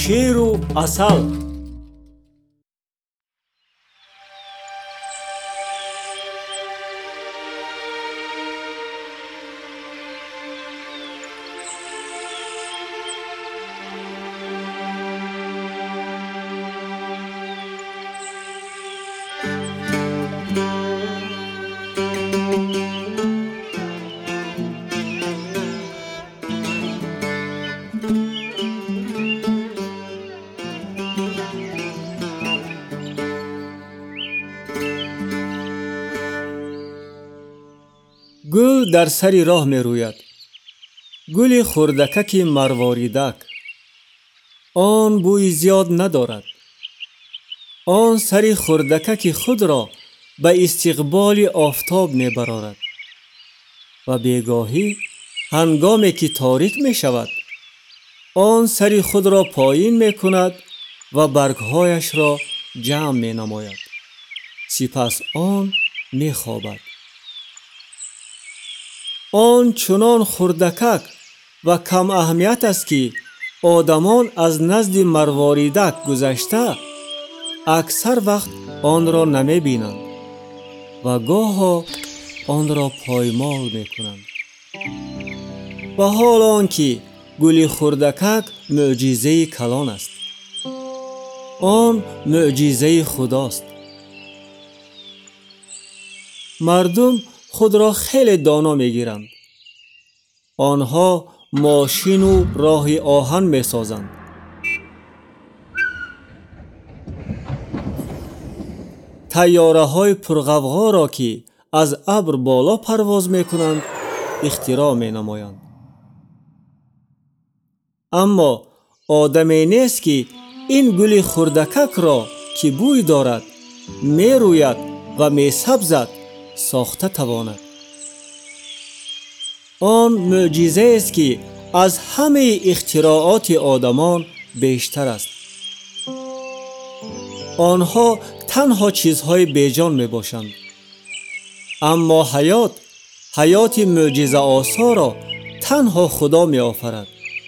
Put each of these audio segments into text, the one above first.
شیر و عسل. گل در سر راه می روید. گل خردکک مرواریدک. آن بوی زیاد ندارد. آن سر خردکک خود را به استقبال آفتاب می برارد و بیگاهی هنگامی که تاریک می شود آن سر خود را پایین می کند و برگهایش را جمع می نماید. سپس آن می خوابد. آن چنان خردکک و کم اهمیت است که آدمان از نزد مرواریدک گذشته اکثر وقت آن را نمی بینند و گاها آن را پایمال می کنند. و حال آنکه گل خردکک معجزه کلان است. آن معجزه خداست. مردم خود را خیلی دانا می گیرند. آنها ماشین و راه آهن می سازند. طیاره های پرغوغا را که از ابر بالا پرواز می کنند اختراع می نمایند. اما آدمی نیست که این گل خردکک را که بوی دارد می روید و می سبزد ساخته تواند. آن معجزه است که از همه اختراعات آدمان بیشتر است. آنها تنها چیزهای بیجان می باشند. اما حیات معجزه آسا را تنها خدا می آفرد.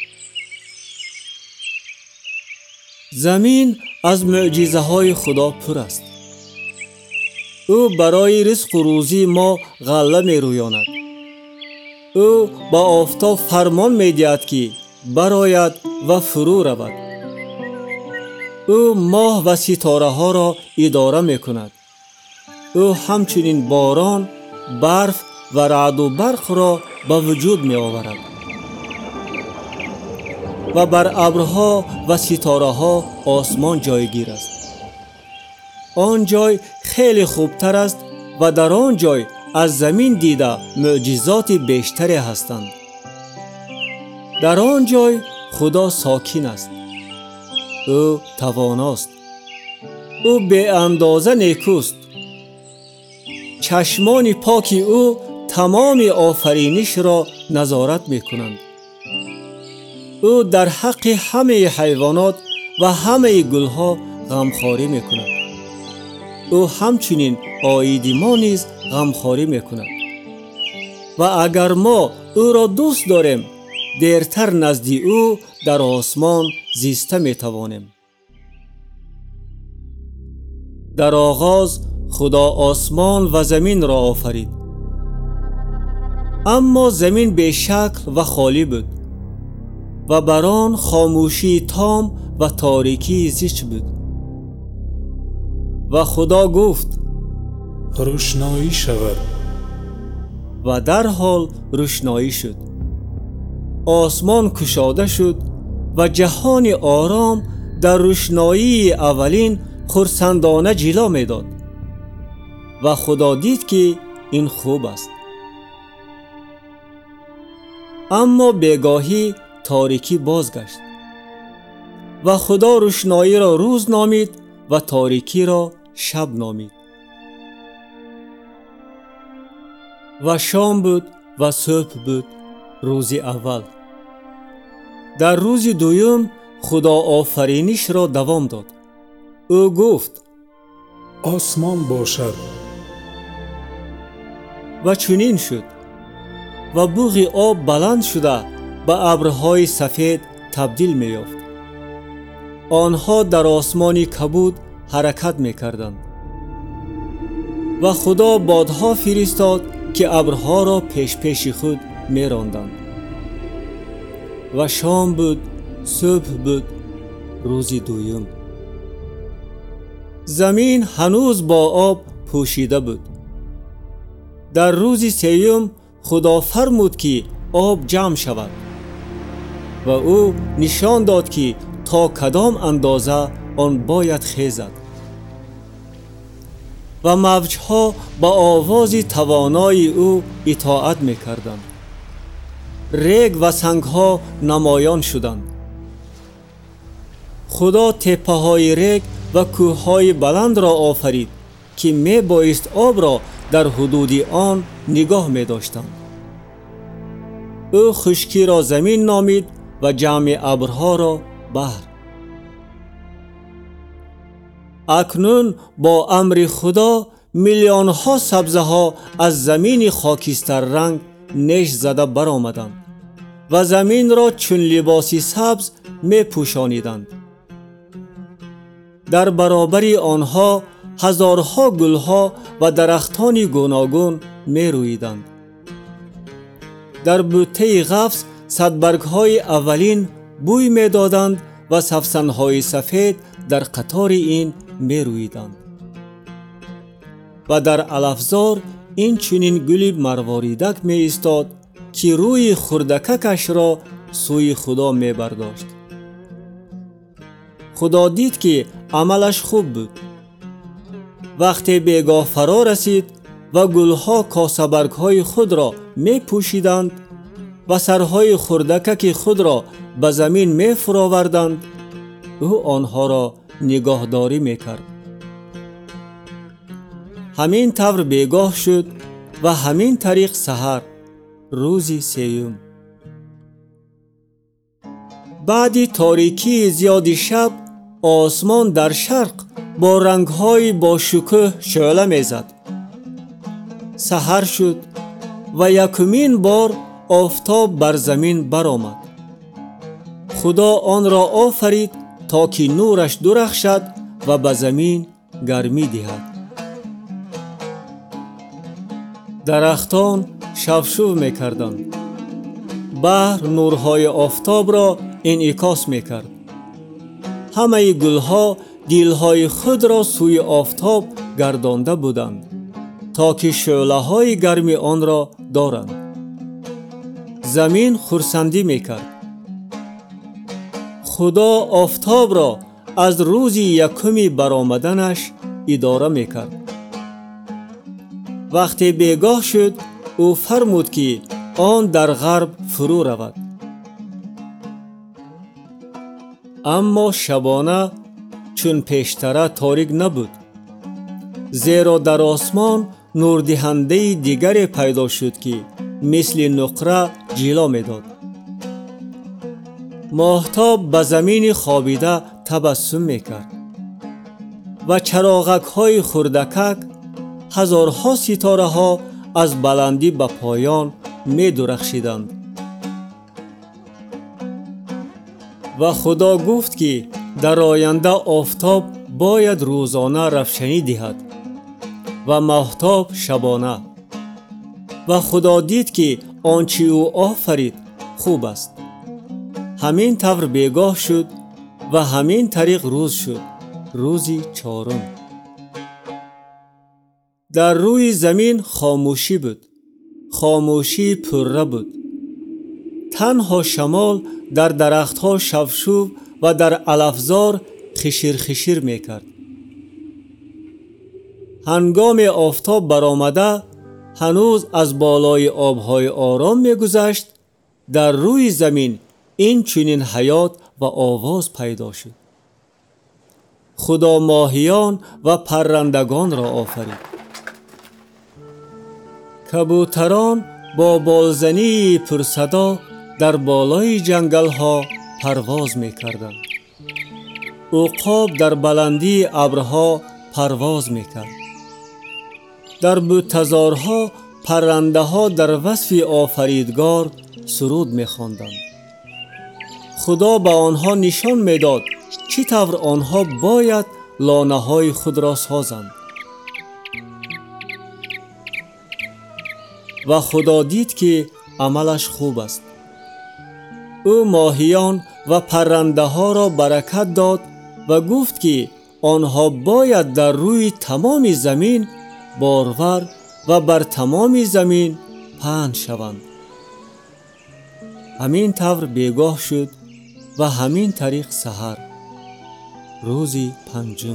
زمین از معجزه های خدا پر است. او برای رزق و روزی ما غله می رویاند. او با آفتاب فرمان می دهد که برآید و فرو رود. او ماه و ستاره ها را اداره می کند. او همچنین باران، برف و رعد و برق را به وجود می آورد. و بر ابرها و ستاره ها آسمان جایگیر است. آن جای خیلی خوبتر است و در آن جای از زمین دیده معجزات بیشتری هستند. در آن جای خدا ساکن است. او تواناست. او به اندازه نیکوست. چشمان پاک او تمام آفرینش را نظارت می کنند. او در حق همه حیوانات و همه گلها غمخواری می کند. او همچنین عاید ما نیز غمخواری می کند. و اگر ما او را دوست داریم دیرتر نزد او در آسمان زیسته می توانیم. در آغاز خدا آسمان و زمین را آفرید. اما زمین بی شکل و خالی بود و بر آن خاموشی تام و تاریکی زیست بود. و خدا گفت روشنایی شود. و در حال روشنایی شد. آسمان گشاده شد و جهان آرام در روشنایی اولین خرسندانه جلوه می داد. و خدا دید که این خوب است. اما بیگاهی تاریکی بازگشت و خدا روشنایی را روز نامید و تاریکی را شب نامید. و شام بود و صبح بود روز اول. در روز دوم خدا آفرینش را دوام داد. او گفت آسمان باشد. و چنین شد. و بوغ آب بلند شده به ابرهای سفید تبدیل می یافت. آنها در آسمان کبود حرکت می‌کردند و خدا بادها فرستاد که ابرها را پیش پیش خود می‌راندند. و شام بود، صبح بود، روز دوم. زمین هنوز با آب پوشیده بود. در روز سوم خدا فرمود که آب جمع شود و او نشان داد که تا کدام اندازه آن باید خیزد. و موجها با آواز توانای او اطاعت می‌کردند. ریگ و سنگها نمایان شدند. خدا تپه‌های ریگ و کوه‌های بلند را آفرید که میبایست آب را در حدود آن نگاه می‌داشتند. او خشکی را زمین نامید و جمع ابرها را بحر. اکنون با امر خدا میلیون‌ها سبزه‌ها از زمین خاکستر رنگ نیش زده برآمدند و زمین را چون لباسی سبز می‌پوشانیدند. در برابر آنها هزارها گلها و درختان گوناگون می‌روییدند. در بوته قفس صدبرگ‌های اولین بوی می‌دادند و سفسن‌های سفید در قطار این می‌روییدند. و در علفزار این چنین گل مرواریدک می ایستاد که روی خردککش را سوی خدا می برداشت. خدا دید که عملش خوب بود. وقتی بیگاه فرا رسید و گلها کاسبرگ‌های خود را می پوشیدند و سرهای خردکک خود را به زمین می فراوردند، او آنها را نگاهداری می کرد. همین طور بیگاه شد و همین طریق سحر، روز سوم. بعد تاریکی زیاد شب آسمان در شرق با رنگ‌های با شکوه شعله می‌زد. سحر شد و یکمین بار آفتاب بر زمین برآمد. خدا آن را آفرید تا که نورش درخشد و به زمین گرمی دهد. درختان شفشو می‌کردند. بحر نورهای آفتاب را انعکاس می‌کرد. همه گلها دلهای خود را سوی آفتاب گردانده بودند تا که شعله‌های گرمی آن را دارند. زمین خرسندی می‌کرد. خدا آفتاب را از روز یکمی برآمدنش اداره می‌کرد. وقتی بیگاه شد او فرمود که آن در غرب فرو رود. اما شبانه چون پیشتره تاریک نبود، زیرا در آسمان نوردهنده دیگری پیدا شد که مثل نقره جلوه میداد. ماهتاب به زمین خوابیده تبسم میکرد و چراغک های خردکک هزارها ستاره ها از بلندی به پایان می درخشیدند. و خدا گفت که در آینده آفتاب باید روزانه روشنی دهد و ماهتاب شبانه. و خدا دید که آنچه او آفرید خوب است. همین طور بیگاه شد و همین طریق روز شد، روزی چهارم. در روی زمین خاموشی بود، خاموشی پره بود. تنها شمال در درختها شفشوب و در علفزار خشیر خشیر میکرد. هنگام آفتاب برآمده هنوز از بالای آبهای آرام میگذشت. در روی زمین این چنین حیات و آواز پیدا شد. خدا ماهیان و پرندگان را آفرید. کبوتران با بالزنی پرصدا در بالای جنگل ها پرواز می کردند. عقاب در بلندی ابرها پرواز می کرد. در بوتزارها پرنده ها در وصف آفریدگار سرود می خواندند. خدا به آنها نشان می داد چی طور آنها باید لانه های خود را سازند. و خدا دید که عملش خوب است. او ماهیان و پرنده ها را برکت داد و گفت که آنها باید در روی تمام زمین بارور و بر تمام زمین پهن شوند. همین طور بیگاه شد و همین طریق سحر، روزی پنجم.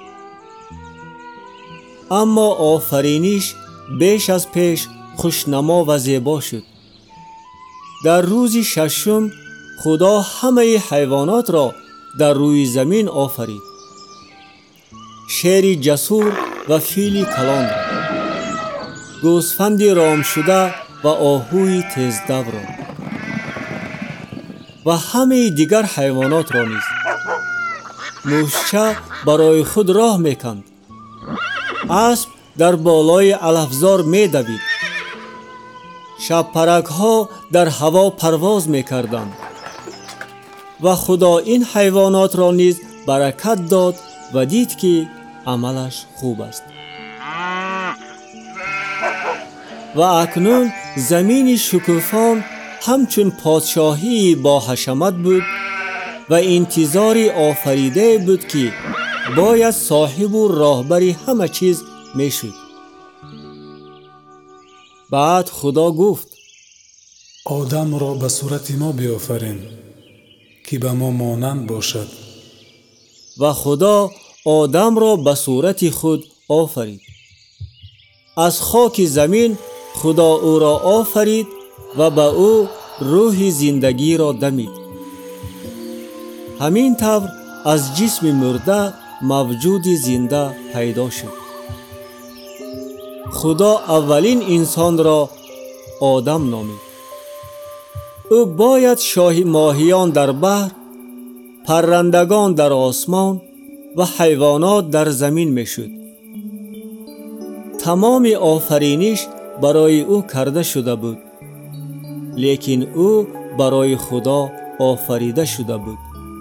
اما آفرینش بیش از پیش خوشنما و زیبا شد. در روز ششم خدا همه حیوانات را در روی زمین آفرید. شیر جسور و فیل کلان را، گوسفند رام شده و آهوی تیزدو را و همه دیگر حیوانات را نیز. موشه برای خود راه میکند، اسب در بالای علفزار میدوید، شبپرک ها در هوا پرواز میکردند و خدا این حیوانات را نیز برکت داد و دید که عملش خوب است. و اکنون زمین شکوفان همچون پادشاهی با حشمت بود و انتظار آفریده بود که باید صاحب و راهبر همه چیز میشد. بعد خدا گفت آدم را به صورت ما بیافرین که به ما مانند باشد. و خدا آدم را به صورت خود آفرید. از خاک زمین خدا او را آفرید و به او روح زندگی را دمید. همین طور از جسم مرده موجود زنده پیدا شد. خدا اولین انسان را آدم نامید. او باید شاه ماهیان در بحر، پرندگان در آسمان و حیوانات در زمین میشد. تمام آفرینش برای او کرده شده بود، لیکن او برای خدا آفریده شده بود.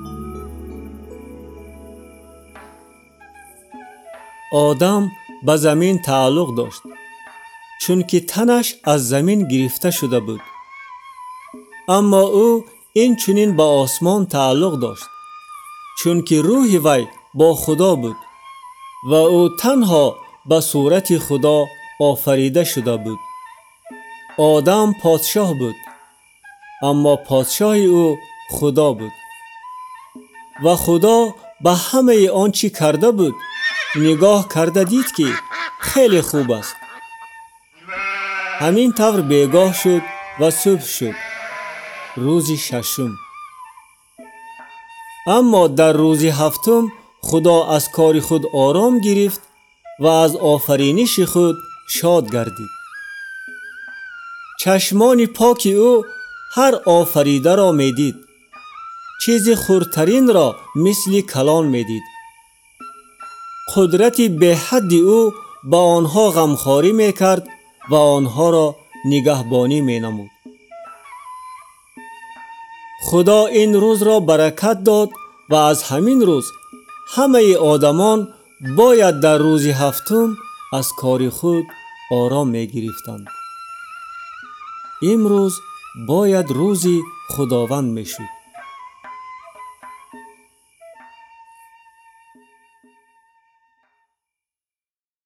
آدم به زمین تعلق داشت، چون که تنش از زمین گرفته شده بود. اما او این چنین به آسمان تعلق داشت، چون که روح وی با خدا بود و او تنها به صورت خدا آفریده شده بود. آدم پادشاه بود، اما پادشاه او خدا بود. و خدا به همه آنچه کرده بود نگاه کرده دید که خیلی خوب است. همین طور بیگاه شد و صبح شد، روز ششم. اما در روز هفتم خدا از کار خود آرام گرفت و از آفرینش خود شاد گردید. چشمان پاک او هر آفریده را میدید، چیز خردترین را مثل کلان میدید. قدرت به حد او با آنها غمخواری میکرد و آنها را نگهبانی مینمود. خدا این روز را برکت داد و از همین روز همه آدمان باید در روز هفتم از کار خود آرام می گرفتند. امروز باید روز خداوند می شد.